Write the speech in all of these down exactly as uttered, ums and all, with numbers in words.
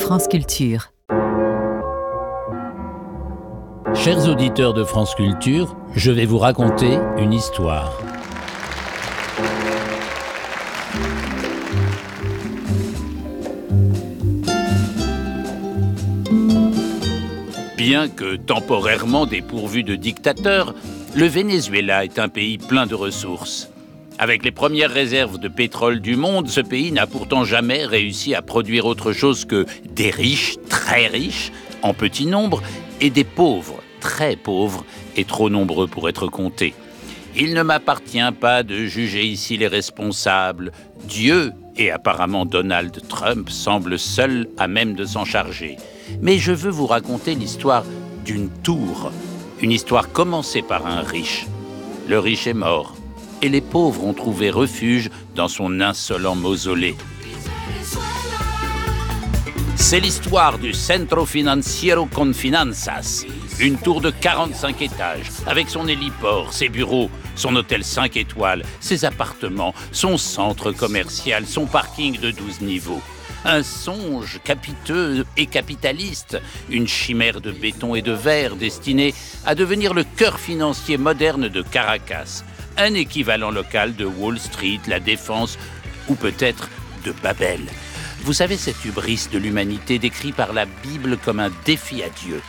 France Culture. Chers auditeurs de France Culture, je vais vous raconter une histoire. Bien que temporairement dépourvu de dictateurs, le Venezuela est un pays plein de ressources. Avec les premières réserves de pétrole du monde, ce pays n'a pourtant jamais réussi à produire autre chose que des riches, très riches, en petit nombre, et des pauvres, très pauvres, et trop nombreux pour être comptés. Il ne m'appartient pas de juger ici les responsables. Dieu, et apparemment Donald Trump, semble seul à même de s'en charger. Mais je veux vous raconter l'histoire d'une tour. Une histoire commencée par un riche. Le riche est mort. Et les pauvres ont trouvé refuge dans son insolent mausolée. C'est l'histoire du Centro Financiero con Finanzas, une tour de quarante-cinq étages, avec son héliport, ses bureaux, son hôtel cinq étoiles, ses appartements, son centre commercial, son parking de douze niveaux. Un songe capiteux et capitaliste, une chimère de béton et de verre destinée à devenir le cœur financier moderne de Caracas. Un équivalent local de Wall Street, la Défense, ou peut-être de Babel. Vous savez, cette hubris de l'humanité décrit par la Bible comme un défi à Dieu.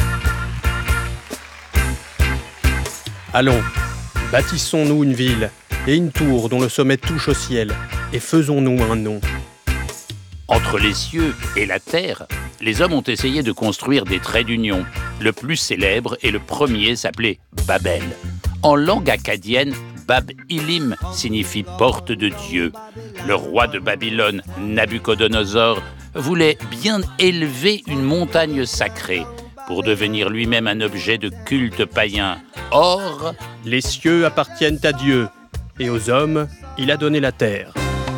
Allons, bâtissons-nous une ville et une tour dont le sommet touche au ciel, et faisons-nous un nom. Entre les cieux et la terre, les hommes ont essayé de construire des traits d'union. Le plus célèbre et le premier s'appelait Babel. En langue acadienne, Bab-Ilim signifie porte de Dieu. Le roi de Babylone, Nabuchodonosor, voulait bien élever une montagne sacrée pour devenir lui-même un objet de culte païen. Or, les cieux appartiennent à Dieu, et aux hommes, il a donné la terre.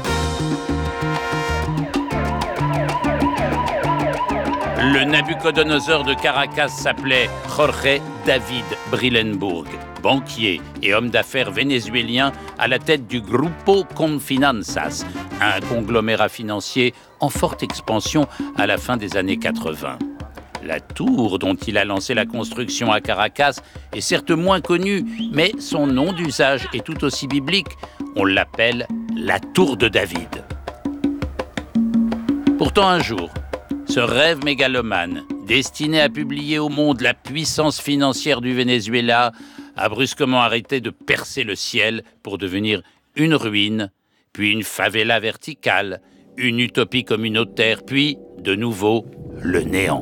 Le Nabuchodonosor de Caracas s'appelait Jorge David Brillenburg, banquier et homme d'affaires vénézuélien à la tête du Grupo Confinanzas, un conglomérat financier en forte expansion à la fin des années quatre-vingts. La tour dont il a lancé la construction à Caracas est certes moins connue, mais son nom d'usage est tout aussi biblique. On l'appelle la Tour de David. Pourtant un jour, ce rêve mégalomane, destiné à publier au monde la puissance financière du Venezuela, a brusquement arrêté de percer le ciel pour devenir une ruine, puis une favela verticale, une utopie communautaire, puis, de nouveau, le néant.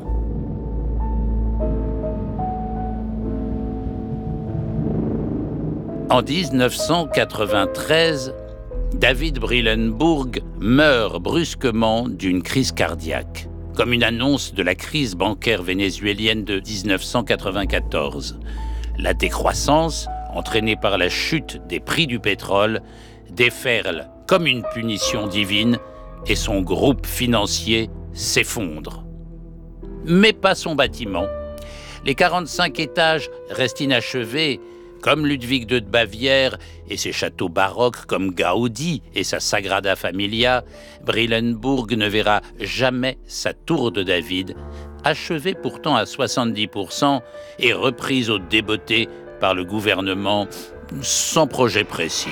En dix-neuf cent quatre-vingt-treize, David Brillenburg meurt brusquement d'une crise cardiaque, comme une annonce de la crise bancaire vénézuélienne de dix-neuf cent quatre-vingt-quatorze. La décroissance, entraînée par la chute des prix du pétrole, déferle comme une punition divine et son groupe financier s'effondre. Mais pas son bâtiment. Les quarante-cinq étages restent inachevés, comme Ludwig deux de Bavière et ses châteaux baroques comme Gaudi et sa Sagrada Familia. Brillenburg ne verra jamais sa tour de David, achevée pourtant à soixante-dix pour cent et reprise au débeauté par le gouvernement sans projet précis.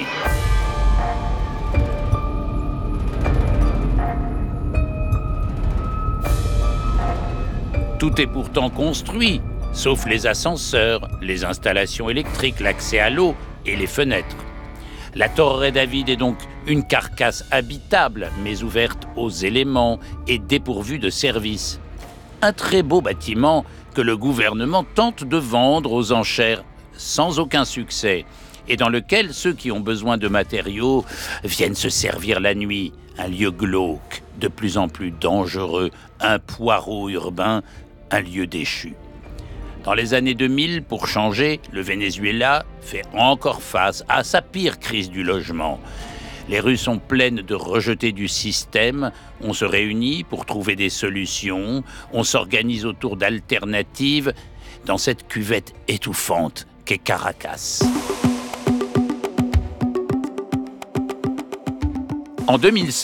Tout est pourtant construit, sauf les ascenseurs, les installations électriques, l'accès à l'eau et les fenêtres. La Torre David est donc une carcasse habitable, mais ouverte aux éléments et dépourvue de services. Un très beau bâtiment que le gouvernement tente de vendre aux enchères sans aucun succès, et dans lequel ceux qui ont besoin de matériaux viennent se servir la nuit. Un lieu glauque, de plus en plus dangereux, un poireau urbain, un lieu déchu. Dans les années deux mille, pour changer, le Venezuela fait encore face à sa pire crise du logement. Les rues sont pleines de rejetés du système, on se réunit pour trouver des solutions, on s'organise autour d'alternatives dans cette cuvette étouffante qu'est Caracas. En deux mille sept,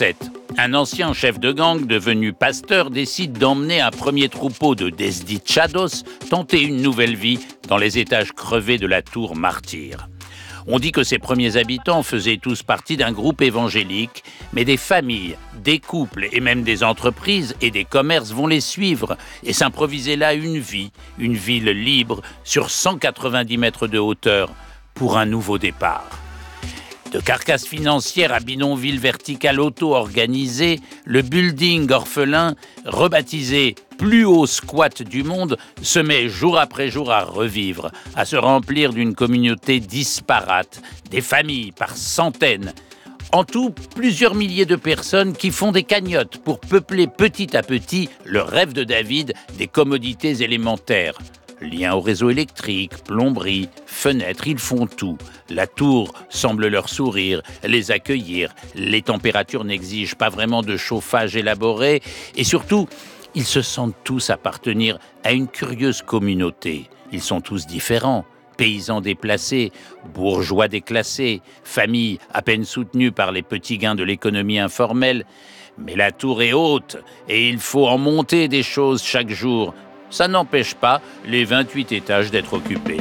Un ancien chef de gang devenu pasteur décide d'emmener un premier troupeau de desdichados tenter une nouvelle vie dans les étages crevés de la tour Martyr. On dit que ces premiers habitants faisaient tous partie d'un groupe évangélique, mais des familles, des couples et même des entreprises et des commerces vont les suivre et s'improviser là une vie, une ville libre sur cent quatre-vingt-dix mètres de hauteur pour un nouveau départ. De carcasse financière à bidonville vertical auto-organisé, le building orphelin, rebaptisé plus haut squat du monde, se met jour après jour à revivre, à se remplir d'une communauté disparate, des familles par centaines. En tout, plusieurs milliers de personnes qui font des cagnottes pour peupler petit à petit le rêve de David des commodités élémentaires. Liens au réseau électrique, plomberie, fenêtres, ils font tout. La tour semble leur sourire, les accueillir. Les températures n'exigent pas vraiment de chauffage élaboré. Et surtout, ils se sentent tous appartenir à une curieuse communauté. Ils sont tous différents. Paysans déplacés, bourgeois déclassés, familles à peine soutenues par les petits gains de l'économie informelle. Mais la tour est haute et il faut en monter des choses chaque jour. Ça n'empêche pas les vingt-huit étages d'être occupés.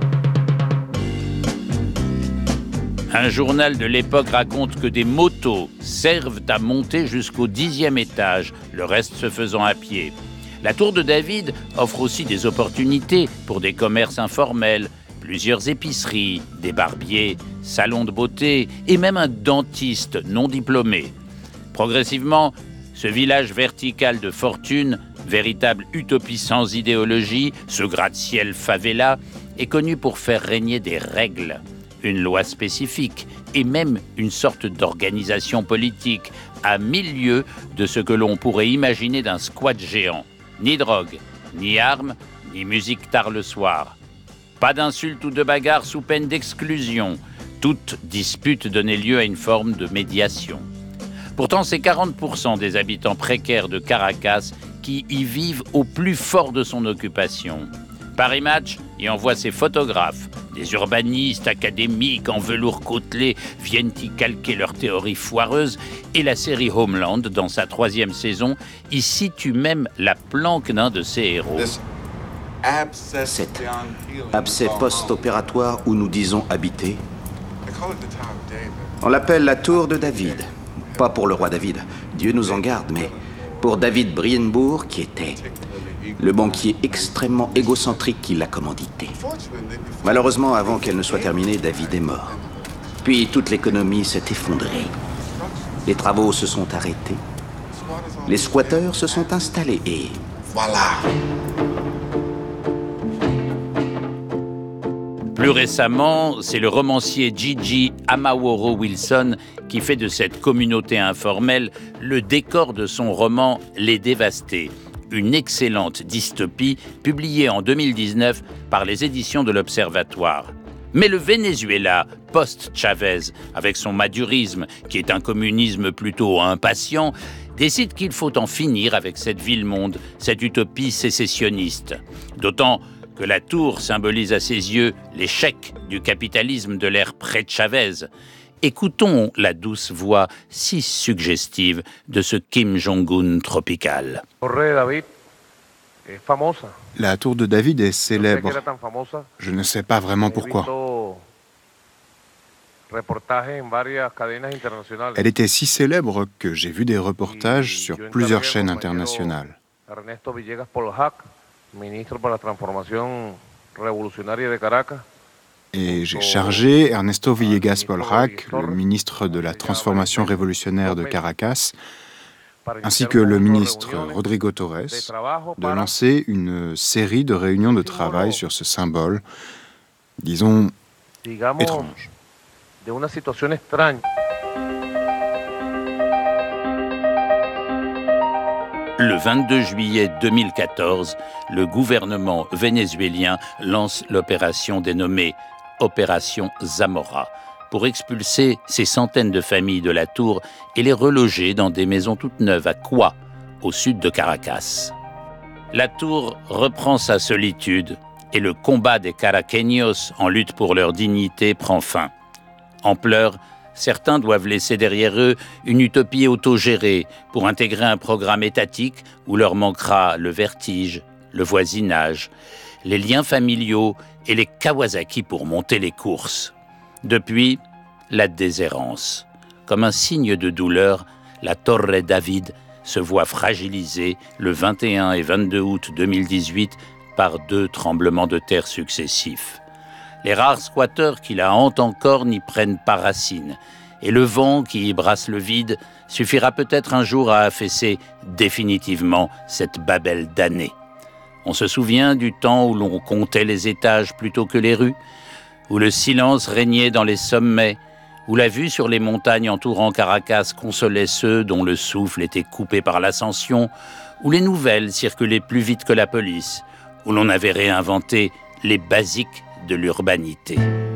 Un journal de l'époque raconte que des motos servent à monter jusqu'au dixième étage, le reste se faisant à pied. La tour de David offre aussi des opportunités pour des commerces informels, plusieurs épiceries, des barbiers, salons de beauté et même un dentiste non diplômé. Progressivement, ce village vertical de fortune, véritable utopie sans idéologie, ce gratte-ciel favela, est connu pour faire régner des règles, une loi spécifique et même une sorte d'organisation politique à mille lieues de ce que l'on pourrait imaginer d'un squat géant. Ni drogue, ni armes, ni musique tard le soir. Pas d'insultes ou de bagarres sous peine d'exclusion. Toute dispute donnait lieu à une forme de médiation. Pourtant, c'est quarante pour cent des habitants précaires de Caracas qui y vivent au plus fort de son occupation. Paris Match y envoie ses photographes. Des urbanistes académiques en velours côtelé viennent y calquer leurs théories foireuses et la série Homeland, dans sa troisième saison, y situe même la planque d'un de ses héros. Cet abcès post-opératoire où nous disons habiter, on l'appelle la tour de David. Pas pour le roi David, Dieu nous en garde, mais pour David Brienbourg, qui était le banquier extrêmement égocentrique qui l'a commandité. Malheureusement, avant qu'elle ne soit terminée, David est mort. Puis toute l'économie s'est effondrée. Les travaux se sont arrêtés. Les squatteurs se sont installés et voilà. Plus récemment, c'est le romancier Gigi Amaworo Wilson qui fait de cette communauté informelle le décor de son roman Les Dévastés, une excellente dystopie publiée en deux mille dix-neuf par les éditions de l'Observatoire. Mais le Venezuela, post-Chavez, avec son madurisme, qui est un communisme plutôt impatient, décide qu'il faut en finir avec cette ville-monde, cette utopie sécessionniste. D'autant que la tour symbolise à ses yeux l'échec du capitalisme de l'ère pré-Chavez. Écoutons la douce voix si suggestive de ce Kim Jong-un tropical. La tour de David est célèbre. Je ne sais pas vraiment pourquoi. Elle était si célèbre que j'ai vu des reportages sur plusieurs chaînes internationales. Et j'ai chargé Ernesto Villegas Polrac, le ministre de la Transformation révolutionnaire de Caracas, ainsi que le ministre Rodrigo Torres, de lancer une série de réunions de travail sur ce symbole, disons, étrange. Le vingt-deux juillet deux mille quatorze, le gouvernement vénézuélien lance l'opération dénommée Opération Zamora pour expulser ces centaines de familles de la tour et les reloger dans des maisons toutes neuves à Cuá, au sud de Caracas. La tour reprend sa solitude et le combat des caraqueños en lutte pour leur dignité prend fin. En pleurs, Certains doivent laisser derrière eux une utopie autogérée pour intégrer un programme étatique où leur manquera le vertige, le voisinage, les liens familiaux et les Kawasaki pour monter les courses. Depuis, la déshérence. Comme un signe de douleur, la Torre David se voit fragilisée le vingt et un et vingt-deux août deux mille dix-huit par deux tremblements de terre successifs. Les rares squatteurs qui la hantent encore n'y prennent pas racine, et le vent qui y brasse le vide suffira peut-être un jour à affaisser définitivement cette Babel damnée. On se souvient du temps où l'on comptait les étages plutôt que les rues, où le silence régnait dans les sommets, où la vue sur les montagnes entourant Caracas consolait ceux dont le souffle était coupé par l'ascension, où les nouvelles circulaient plus vite que la police, où l'on avait réinventé les basiques de l'urbanité.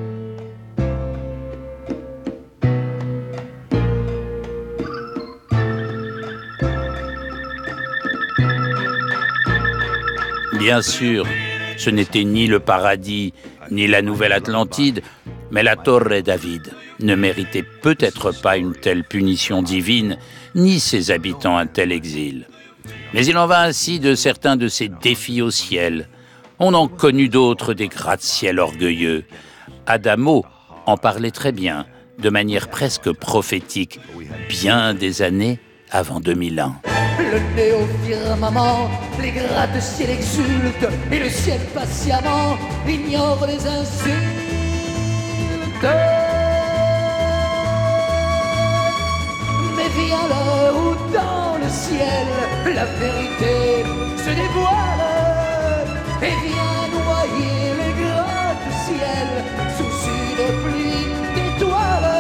Bien sûr, ce n'était ni le paradis, ni la Nouvelle Atlantide, mais la Torre David ne méritait peut-être pas une telle punition divine, ni ses habitants un tel exil. Mais il en va ainsi de certains de ces défis au ciel. On en connut d'autres des gratte-ciel orgueilleux. Adamo en parlait très bien, de manière presque prophétique, bien des années avant deux mille un. Le nez au firmament, les gratte-ciel exultent, et le ciel patiemment ignore les insultes. Mais vient l'heure où dans le ciel, la vérité se dévoile, et vient noyer les gratte-ciel sous une pluie d'étoiles.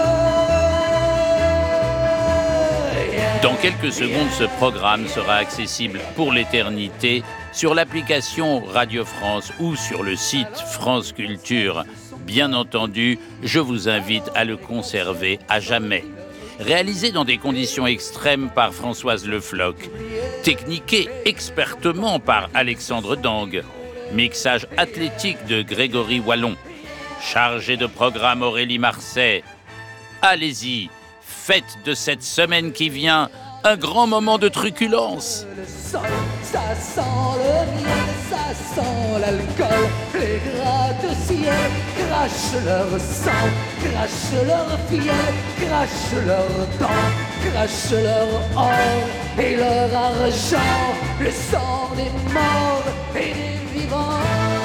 Dans quelques secondes, ce programme sera accessible pour l'éternité sur l'application Radio France ou sur le site France Culture. Bien entendu, je vous invite à le conserver à jamais. Réalisé dans des conditions extrêmes par Françoise Le Floch, techniqué expertement par Alexandre Dang, mixage athlétique de Grégory Wallon, chargé de programme Aurélie Marseille. Allez-y, faites de cette semaine qui vient un grand moment de truculence. Le sol, ça sent le miel, ça sent l'alcool. Les gratte-ciel crachent leur sang, crachent leur fiel, crachent leur temps, crachent leur or et leur argent. Le sang des morts et des vivants.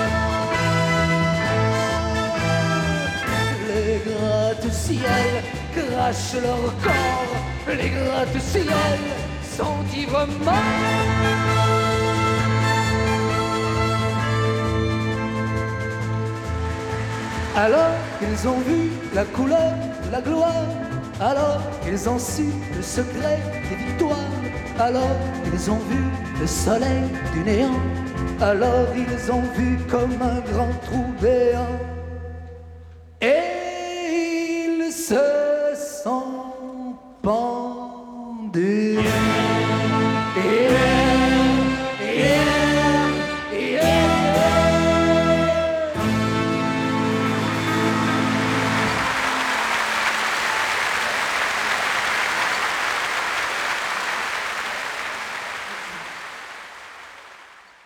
Les gratte-ciel crachent leur corps, les gratte-ciel sont ivrement. Alors qu'ils ont vu la couleur, la gloire, alors qu'ils ont su le secret des victoires, alors qu'ils ont vu le soleil du néant, alors ils ont vu comme un grand trou béant